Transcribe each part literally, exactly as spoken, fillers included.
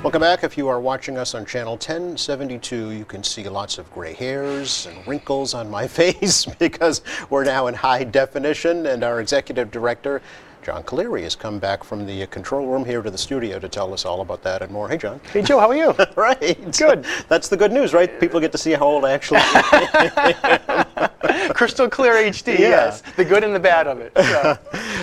Welcome back. If you are watching us on channel ten seventy-two, you can see lots of gray hairs and wrinkles on my face because we're now in high definition, and our executive director, John Caliri, has come back from the control room here to the studio to tell us all about that and more. Hey, John. Hey, Joe, how are you? Right. Good. That's the good news, right? People get to see how old I actually am. Crystal clear H D, Yeah. yes. The good and the bad of it. So.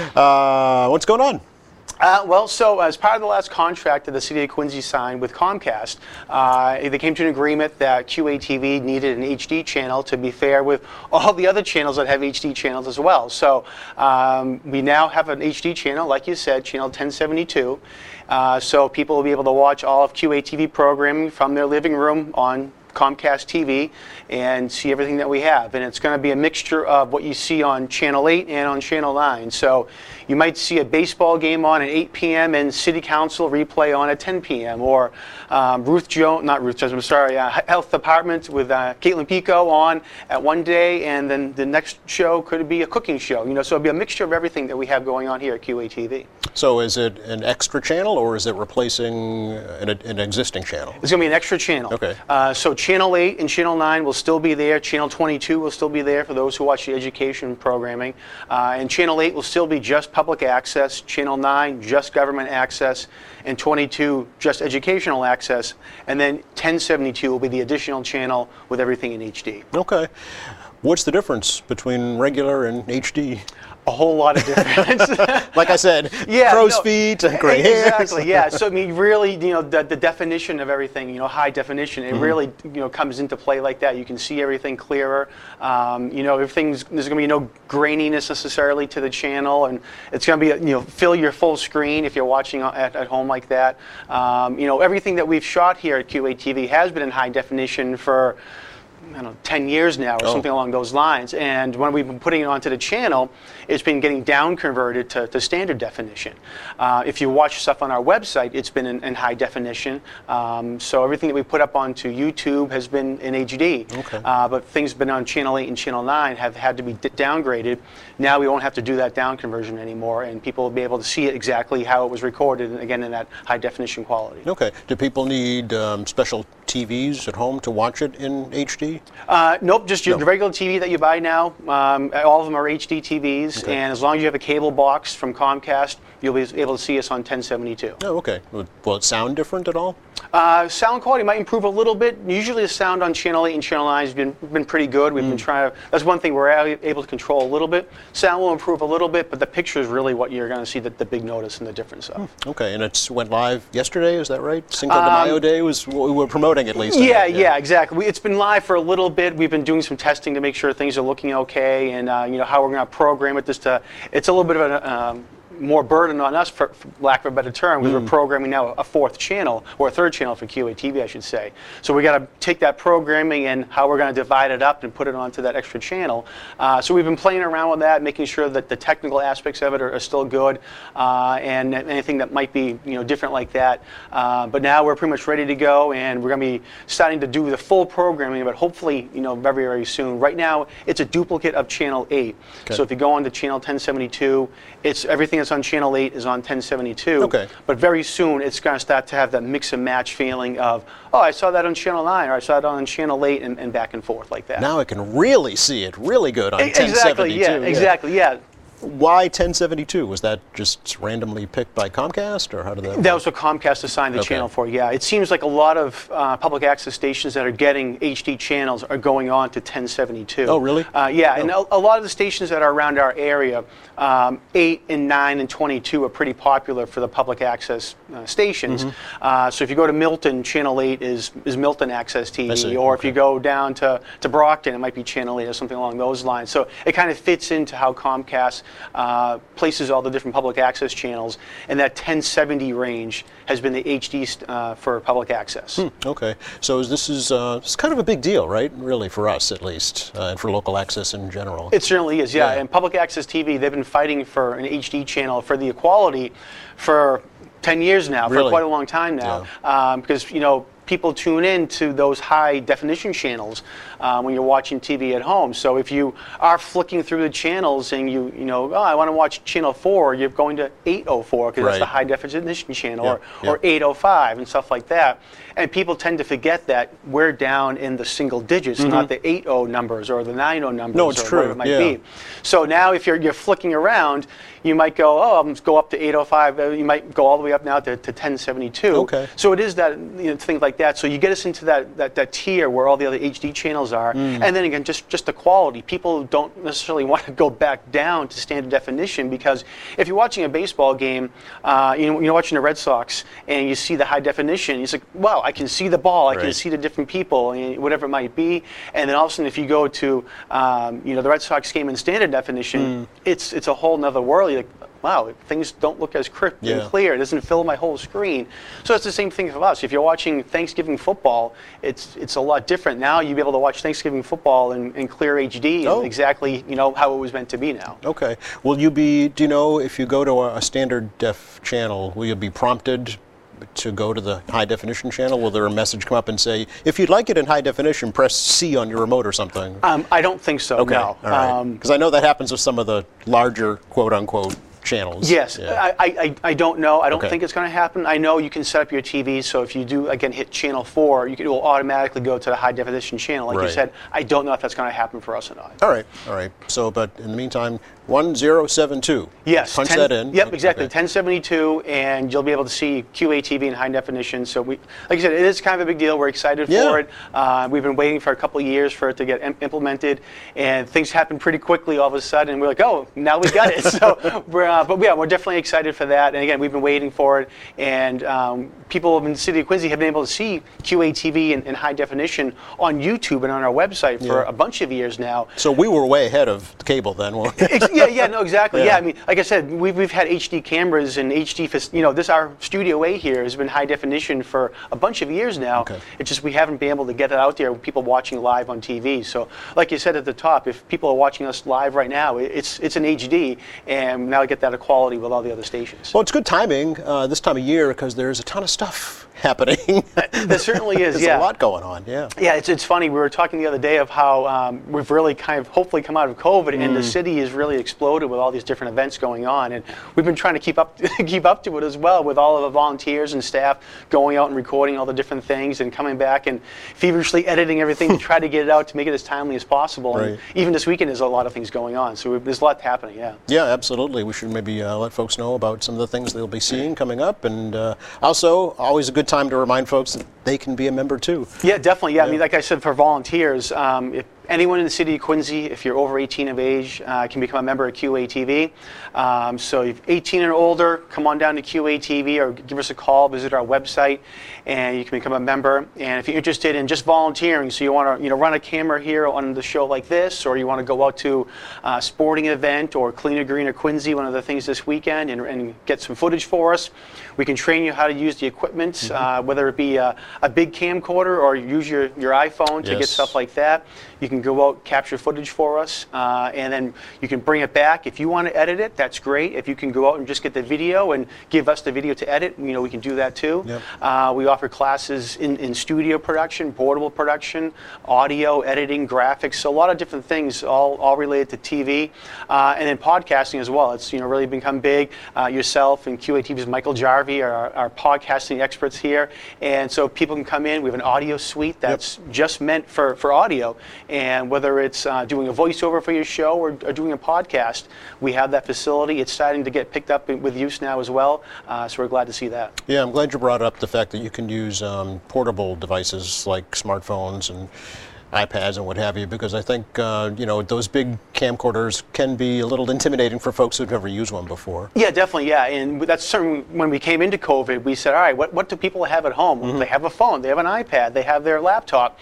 uh, what's going on? Uh, well, so as part of the last contract that the City of Quincy signed with Comcast, uh, they came to an agreement that Q A T V needed an H D channel to be fair with all the other channels that have H D channels as well. So um, we now have an H D channel, like you said, channel ten seventy-two. Uh, so people will be able to watch all of Q A T V programming from their living room on Comcast T V and see everything that we have. And it's going to be a mixture of what you see on Channel eight and on Channel nine. So you might see a baseball game on at eight p m and City Council replay on at ten p m or um, Ruth Jones, not Ruth Jones, I'm sorry, uh, Health Department with uh, Caitlin Pico on at one day, and then the next show could be a cooking show. You know, so it'll be a mixture of everything that we have going on here at Q A T V. So is it an extra channel, or is it replacing an, an existing channel? It's going to be an extra channel. Okay. Uh, so Channel eight and Channel nine will still be there. Channel twenty-two will still be there for those who watch the education programming. Uh, and Channel eight will still be just public access. Channel nine, just government access. And twenty-two, just educational access. And then ten seventy-two will be the additional channel with everything in H D. Okay. What's the difference between regular and H D? A whole lot of difference. Like I said, yeah, crow's no, feet, gray hairs. Exactly, yeah. So I mean, really, you know, the, the definition of everything, you know, high definition, it Mm-hmm. really, you know, comes into play like that. You can see everything clearer. Um, you know, everything's, there's going to be no graininess necessarily to the channel, and it's going to be, you know, fill your full screen if you're watching at, at home like that. Um, you know, everything that we've shot here at Q A T V has been in high definition for, I don't know, ten years now or oh. something along those lines. And when we've been putting it onto the channel, it's been getting down converted to, to standard definition. Uh, if you watch stuff on our website, it's been in, in high definition. Um, so everything that we put up onto YouTube has been in H D. Okay. Uh, but things been on Channel eight and Channel nine have had to be d downgraded. Now we won't have to do that down conversion anymore, and people will be able to see it exactly how it was recorded, and again in that high definition quality. Okay. Do people need um, special T Vs at home to watch it in H D? Uh, nope, just your No. regular T V that you buy now. Um, all of them are H D T Vs, Okay. and as long as you have a cable box from Comcast, you'll be able to see us on ten seventy-two. Oh, okay. Will will it sound different at all? Uh, sound quality might improve a little bit. Usually the sound on Channel eight and Channel nine has been, been pretty good. We've Mm. been trying to, that's one thing we're able to control a little bit. Sound will improve a little bit, but the picture is really what you're going to see the, the big notice and the difference of. Okay, and it went live yesterday, is that right? Cinco de Um, Mayo Day was what we were promoting at least. Yeah, yeah, exactly. We, it's been live for a little bit. We've been doing some testing to make sure things are looking okay, and uh, you know how we're going to program it. Just to, it's a little bit of a um, more burden on us, for, for lack of a better term, because Mm. we're programming now a fourth channel, or a third channel for Q A T V, I should say. So we got to take that programming and how we're going to divide it up and put it onto that extra channel. Uh, so we've been playing around with that, making sure that the technical aspects of it are, are still good, uh, and anything that might be, you know, different like that. Uh, but now we're pretty much ready to go, and we're going to be starting to do the full programming, but hopefully, you know, very, very soon. Right now, it's a duplicate of Channel eight. Okay. So if you go on to Channel ten seventy-two, it's everything that's on Channel eight is on ten seventy-two. Okay. But very soon, it's going to start to have that mix and match feeling of, oh, I saw that on Channel nine, or I saw it on Channel eight, and, and back and forth like that. Now I can really see it really good on E- ten seventy-two. Exactly, yeah, exactly, yeah. Why ten seventy-two? Was that just randomly picked by Comcast, or how did that That work? was what Comcast assigned the Okay. channel for, yeah. It seems like a lot of uh, public access stations that are getting H D channels are going on to ten seventy-two. Oh, really? Uh, yeah, and a, a lot of the stations that are around our area, um, eight and nine and twenty-two are pretty popular for the public access uh, stations. Mm-hmm. uh, so if you go to Milton, Channel eight is, is Milton Access T I V, see, or if okay. you go down to, to Brockton, it might be Channel eight or something along those lines. So it kind of fits into how Comcast uh, places all the different public access channels, and that ten seventy range has been the H D uh, for public access. Hmm, okay, so is this is uh, it's kind of a big deal, right? Really, for us at least, uh, and for local access in general. It certainly is, yeah. Yeah. And public access T V, they've been fighting for an H D channel for the equality for ten years now, for Really? quite a long time now, um, because you know. people tune in to those high definition channels uh, when you're watching T V at home. So if you are flicking through the channels and you you know, oh, I want to watch channel four, you're going to eight oh four because right. that's the high definition channel, yeah, or, yeah. or eight oh five and stuff like that. And people tend to forget that we're down in the single digits, mm-hmm. not the eight oh numbers or the nine oh numbers. No, it's or true. whatever it might yeah. be. So now if you're, you're flicking around, you might go, oh, I'm go up to eight oh five. You might go all the way up now to, to ten seventy-two. Okay. So it is that, you know, things like that. So you get us into that, that, that tier where all the other H D channels are. Mm. And then again, just, just the quality. People don't necessarily want to go back down to standard definition, because if you're watching a baseball game, uh, you know, you're watching the Red Sox and you see the high definition, it's like, wow, I can see the ball, I right. can see the different people, and whatever it might be. And then all of a sudden, if you go to um, you know, the Red Sox game in standard definition, mm. it's it's a whole nother world. You're like, wow, things don't look as crisp yeah. and clear. It doesn't fill my whole screen. So it's the same thing for us. If you're watching Thanksgiving football, it's it's a lot different. Now you'll be able to watch Thanksgiving football in, in clear H D, oh. and exactly, you know, how it was meant to be now. Okay. Will you be, do you know, if you go to a, a standard def channel, will you be prompted to go to the high definition channel? Will there a message come up and say, if you'd like it in high definition, press C on your remote or something? Um, I don't think so, okay. no. All right. Because um, I know that happens with some of the larger quote unquote channels. Yes, yeah. I, I, I don't know. I don't okay. think it's going to happen. I know you can set up your T V, so if you do, again, hit channel four, you can, it will automatically go to the high definition channel. Like right. you said, I don't know if that's going to happen for us or not. All right, all right. So, but in the meantime, one zero seven two. Yes. Punch ten, that in. Yep, exactly. Okay. ten seventy-two, and you'll be able to see Q A T V in high definition. So we, like I said, it is kind of a big deal. We're excited yeah. for it. Uh, we've been waiting for a couple of years for it to get im- implemented, and things happen pretty quickly all of a sudden. And we're like, oh, now we got it. So, we're, uh, but yeah, we're definitely excited for that. And again, we've been waiting for it, and um, people in the city of Quincy have been able to see Q A T V in, in high definition on YouTube and on our website for yeah. a bunch of years now. So we were way ahead of cable then, weren't we? yeah, yeah, no, exactly. Yeah. Yeah. I mean, like I said, we've, we've had H D cameras and H D, you know, this, our Studio A here has been high definition for a bunch of years now. Okay. It's just we haven't been able to get it out there with people watching live on T V. So, like you said at the top, if people are watching us live right now, it's it's in H D, and now I get that equality with all the other stations. Well, it's good timing uh, this time of year, because there's a ton of stuff happening. There certainly is, There's yeah. a lot going on, yeah. Yeah, it's, it's funny. We were talking the other day of how um, we've really kind of hopefully come out of COVID, mm. and the city has really exploded with all these different events going on, and we've been trying to keep up keep up to it as well, with all of the volunteers and staff going out and recording all the different things and coming back and feverishly editing everything to try to get it out to make it as timely as possible. Right. And even this weekend, there's a lot of things going on, so we've, there's a lot happening. Yeah. Yeah, absolutely. We should maybe uh, let folks know about some of the things they'll be seeing coming up, and uh, also always a good time to remind folks that they can be a member too. Yeah, definitely. Yeah, yeah. I mean, like I said, for volunteers, um, if anyone in the city of Quincy, if you're over eighteen of age, uh, can become a member of Q A T V. Um, so if eighteen and older, come on down to Q A T V or give us a call, visit our website, and you can become a member. And if you're interested in just volunteering, so you want to you know run a camera here on the show like this, or you want to go out to a sporting event or Cleaner Greener Quincy, one of the things this weekend, and, and get some footage for us, we can train you how to use the equipment, mm-hmm. uh, whether it be a, a big camcorder or use your, your iPhone to yes. get stuff like that. You can go out, capture footage for us, uh, and then you can bring it back. If you want to edit it, that's great. If you can go out and just get the video and give us the video to edit, you know, we can do that too. Yep. Uh, we offer classes in, in studio production, portable production, audio, editing, graphics, so a lot of different things, all, all related to T V. Uh, and then podcasting as well. It's you know really become big. Uh, yourself and Q A T V's Michael Jarvie are our, our podcasting experts here. And so people can come in. We have an audio suite that's yep. just meant for, for audio. And whether it's uh, doing a voiceover for your show or, or doing a podcast, we have that facility. It's starting to get picked up with use now as well, uh, so we're glad to see that. Yeah, I'm glad you brought up the fact that you can use um, portable devices like smartphones and iPads and what have you, because I think uh, you know those big camcorders can be a little intimidating for folks who've never used one before. Yeah, definitely, yeah, and that's certainly when we came into COVID, we said, all right, what, what do people have at home? Mm-hmm. They have a phone, they have an iPad, they have their laptop.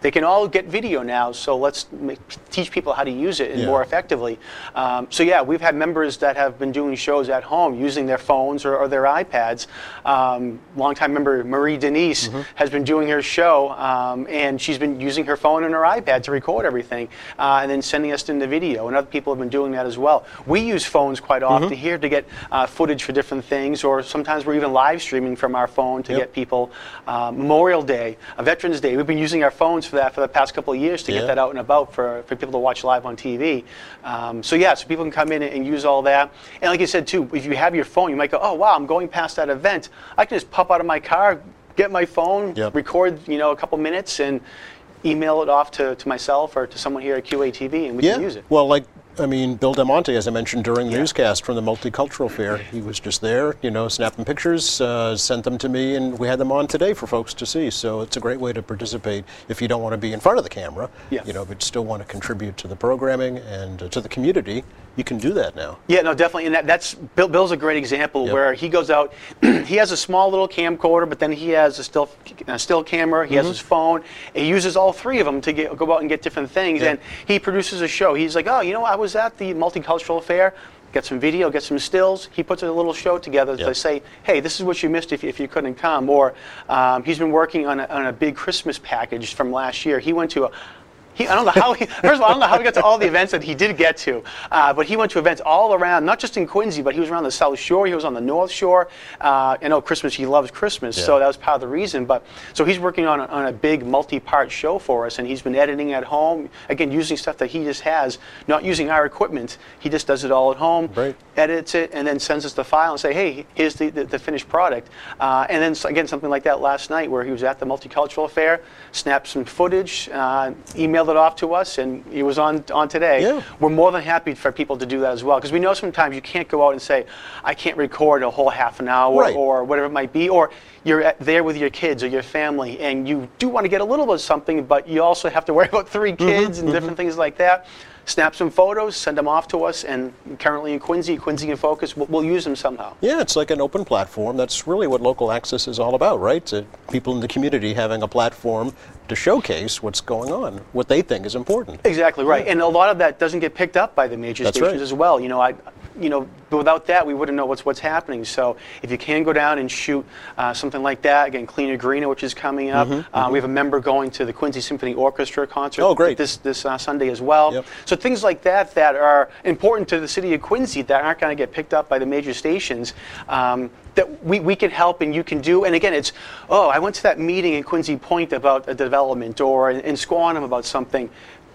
they can all get video now, so let's make, teach people how to use it and Yeah. more effectively. Um, so yeah, we've had members that have been doing shows at home using their phones or, or their iPads. Um, longtime member Marie Denise mm-hmm. has been doing her show, um, and she's been using her phone and her iPad to record everything, uh, and then sending us in the video. And other people have been doing that as well. We use phones quite often mm-hmm. here to get uh, footage for different things, or sometimes we're even live streaming from our phone to yep. get people. Uh, Memorial Day, a Veterans Day, we've been using our phones for that for the past couple of years to yeah. get that out and about for, for people to watch live on T V. Um, so yeah, so people can come in and, and use all that. And like you said too, if you have your phone, you might go, oh wow, I'm going past that event. I can just pop out of my car, get my phone, yep. record you know a couple minutes, and email it off to, to myself or to someone here at Q A T V, and we yeah. can use it. Well, like. I mean, Bill Demonte, as I mentioned during the yeah. newscast from the Multicultural Fair, he was just there, you know, snapping pictures, uh, sent them to me, and we had them on today for folks to see. So it's a great way to participate if you don't want to be in front of the camera, yeah. you know, but still want to contribute to the programming and uh, to the community. You can do that now. Yeah, no, definitely, and that, that's Bill, Bill's a great example yep. where he goes out. He has a small little camcorder, but then he has a still a still camera. He mm-hmm. has his phone. He uses all three of them to get, go out and get different things, yeah. and he produces a show. He's like, oh, you know, I was at the Multicultural Fair. Get some video, get some stills. He puts a little show together yep. to say, hey, this is what you missed if you, if you couldn't come. Or um, he's been working on a, on a big Christmas package from last year. He went to a He, I don't know how he, first of all, I don't know how he got to all the events that he did get to, uh, but he went to events all around, not just in Quincy, but he was around the South Shore, he was on the North Shore. Uh, I know Christmas, he loves Christmas, yeah. so that was part of the reason. But so he's working on a, on a big multi-part show for us, and he's been editing at home, again, using stuff that he just has, not using our equipment. He just does it all at home, right. edits it, and then sends us the file and say, hey, here's the, the, the finished product. Uh, and then, again, something like that last night where he was at the Multicultural Fair, snapped some footage, uh, emailed it off to us, and he was on on today. Yeah. We're more than happy for people to do that as well, because we know sometimes you can't go out and say, I can't record a whole half an hour right. or whatever it might be, or you're at, there with your kids or your family, and you do want to get a little bit of something, but you also have to worry about three kids mm-hmm, and mm-hmm. different things like that. Snap some photos, send them off to us, and currently in Quincy, Quincy in Focus, we'll, we'll use them somehow. Yeah, it's like an open platform. That's really what local access is all about, right? To people in the community having a platform to showcase what's going on, what they think is important. Exactly right, yeah. and a lot of that doesn't get picked up by the major That's stations right. as well. You know, I. You know, without that, we wouldn't know what's what's happening. So if you can go down and shoot uh, something like that, again, Cleaner Greener, which is coming up. Mm-hmm, uh, mm-hmm. We have a member going to the Quincy Symphony Orchestra concert oh, great. this this uh, Sunday as well. Yep. So things like that that are important to the city of Quincy that aren't going to get picked up by the major stations. Um, that we, we can help and you can do. And again, it's, oh, I went to that meeting in Quincy Point about a development, or in, in Squantum about something.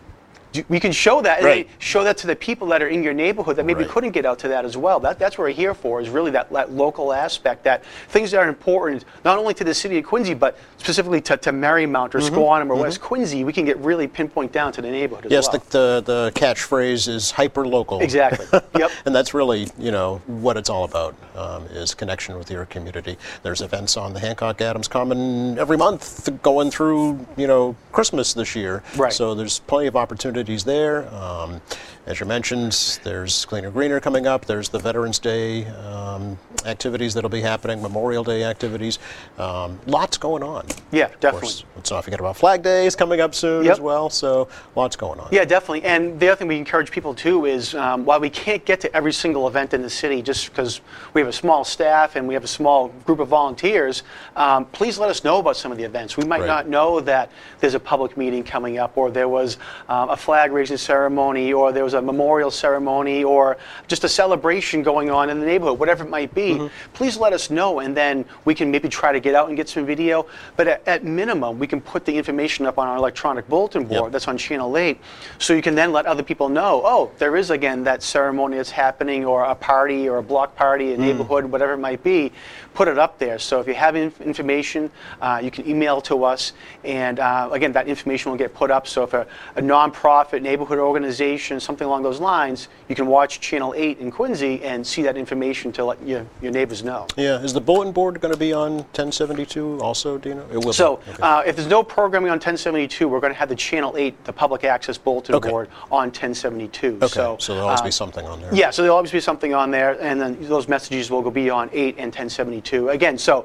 We can show that, right. and show that to the people that are in your neighborhood that maybe right. couldn't get out to that as well. That, that's what we're here for, is really that, that local aspect, that things that are important, not only to the city of Quincy, but specifically to, to Marymount or mm-hmm. Squantum or mm-hmm. West Quincy. We can get really pinpoint down to the neighborhood as yes, well. Yes, the, the, the catchphrase is hyper-local. Exactly, yep. And that's really, you know, what it's all about, um, is connection with your community. There's events on the Hancock Adams Common every month going through, you know, Christmas this year. Right. So there's plenty of opportunities there. Um, as you mentioned, there's Cleaner Greener coming up. There's the Veterans Day um, activities that'll be happening, Memorial Day activities. Um, lots going on. Yeah, definitely. Of course, let's not forget about Flag Day is coming up soon yep. as well. So lots going on. Yeah, definitely. And the other thing we encourage people too is, um, while we can't get to every single event in the city just because we have a small staff and we have a small group of volunteers, um, please let us know about some of the events. We might right. not know that there's a public meeting coming up, or there was um, a flag raising ceremony, or there was a memorial ceremony, or just a celebration going on in the neighborhood, whatever it might be. Mm-hmm. Please let us know, and then we can maybe try to get out and get some video. But at, at minimum, we can put the information up on our electronic bulletin board yep. that's on Channel eight, so you can then let other people know, oh, there is, again, that ceremony that's happening, or a party, or a block party, a mm. neighborhood, whatever it might be. Put it up there. So if you have inf information, uh, you can email to us, and uh, again, that information will get put up. So if a, a nonprofit neighborhood organization, something along those lines, you can watch Channel eight in Quincy and see that information to let your, your neighbors know. Yeah, is the bulletin board going to be on ten seventy-two also, do you know? It will so be. Okay. Uh, if there's no programming on ten seventy-two, we're going to have the Channel eight, the public access bulletin okay. board, on ten seventy-two. Okay, so, so there'll always uh, be something on there. Yeah, so there'll always be something on there, and then those messages will be on eight and ten seventy-two. Again, so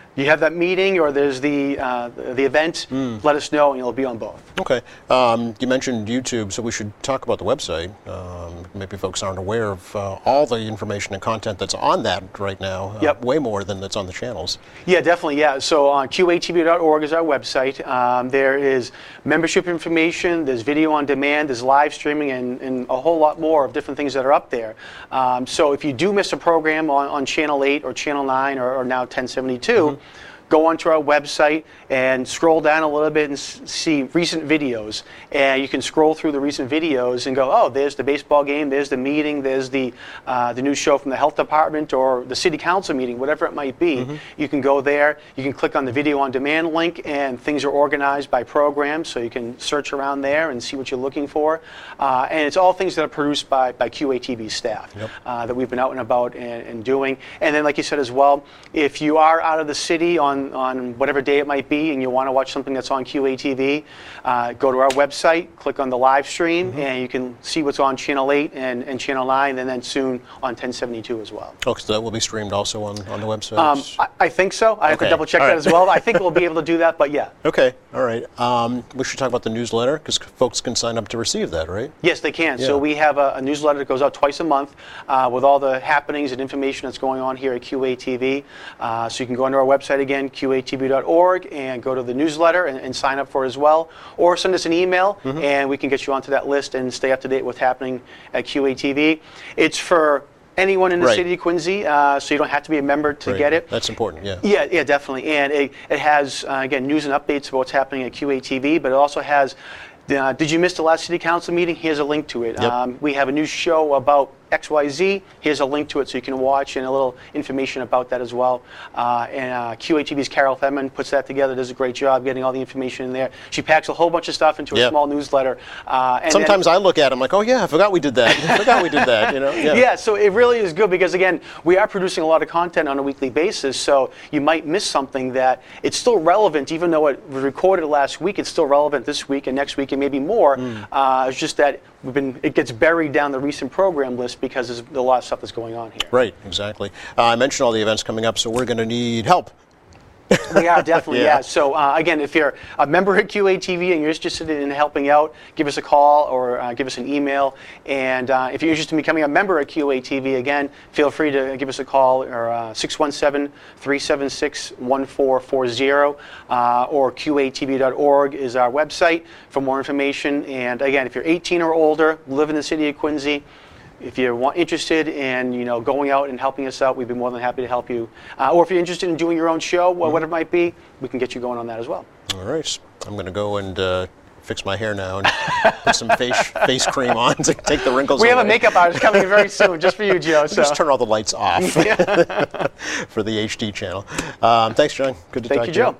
you have that meeting or there's the uh, the event, mm. let us know and you'll be on both. Okay. Um, you mentioned YouTube, so we should talk about the website. Um, maybe folks aren't aware of uh, all the information and content that's on that right now. Uh, yep. Way more than that's on the channels. Yeah, definitely. Yeah. So on Q A T V dot org is our website. Um, there is membership information. There's video on demand. There's live streaming and, and a whole lot more of different things that are up there. Um, so if you do miss a program on, on Channel eight or Channel nine or, or now ten seventy-two, mm-hmm. go onto our website and scroll down a little bit and s see recent videos. And you can scroll through the recent videos and go, oh, there's the baseball game, there's the meeting, there's the uh, the new show from the health department or the city council meeting, whatever it might be. Mm-hmm. You can go there, you can click on the video on demand link, and things are organized by program, so you can search around there and see what you're looking for. Uh, and it's all things that are produced by, by Q A T V staff. Yep. uh, that we've been out and about and, and doing. And then, like you said as well, if you are out of the city on, on whatever day it might be, and you want to watch something that's on Q A T V, uh, go to our website, click on the live stream, mm-hmm. and you can see what's on Channel eight and, and Channel nine, and then soon on ten seventy-two as well. Oh, so that will be streamed also on, on the website? Um, I, I think so. I okay. have to double check all that right. as well. I think we'll be able to do that, but yeah. Okay, all right. Um, we should talk about the newsletter, because folks can sign up to receive that, right? Yes, they can. Yeah. So we have a, a newsletter that goes out twice a month uh, with all the happenings and information that's going on here at Q A T V. Uh, so you can go onto our website again, Q A T V dot org, and go to the newsletter and, and sign up for it as well. Or send us an email, mm-hmm. and we can get you onto that list and stay up to date with what's happening at Q A T V. It's for anyone in the right. city of Quincy, uh, so you don't have to be a member to right. get it. That's important, yeah. Yeah, yeah, definitely. And it, it has, uh, again, news and updates about what's happening at Q A T V, but it also has, uh, did you miss the last city council meeting? Here's a link to it. Yep. Um, we have a new show about X Y Z. Here's a link to it so you can watch, and a little information about that as well. Uh, and uh, Q A T V's Carol Thedman puts that together, does a great job getting all the information in there. She packs a whole bunch of stuff into a yep. small newsletter. Uh, and Sometimes I look at it, I'm like, oh yeah, I forgot we did that. I forgot we did that. You know? Yeah. yeah, so it really is good because, again, we are producing a lot of content on a weekly basis, so you might miss something that it's still relevant, even though it was recorded last week, it's still relevant this week and next week and maybe more. Mm. Uh, it's just that we've been, it gets buried down the recent program list because there's a lot of stuff that's going on here. Right, exactly. Uh, I mentioned all the events coming up, so we're going to need help. We are, definitely, yeah. yeah. So, uh, again, if you're a member at Q A T V and you're interested in helping out, give us a call or uh, give us an email. And uh, if you're interested in becoming a member at Q A T V, again, feel free to give us a call, or uh, six one seven, three seven six, one four four zero, uh, or Q A T V dot org is our website for more information. And, again, if you're eighteen or older, live in the city of Quincy, if you're want, interested in, you know, going out and helping us out, we'd be more than happy to help you. Uh, or if you're interested in doing your own show, mm-hmm. whatever it might be, we can get you going on that as well. All right. I'm going to go and uh, fix my hair now and put some face face cream on to take the wrinkles we away. have a makeup artist coming very soon, just for you, Joe. So. Just turn all the lights off for the H D channel. Um, thanks, John. Good to Thank talk you, to you. Joe.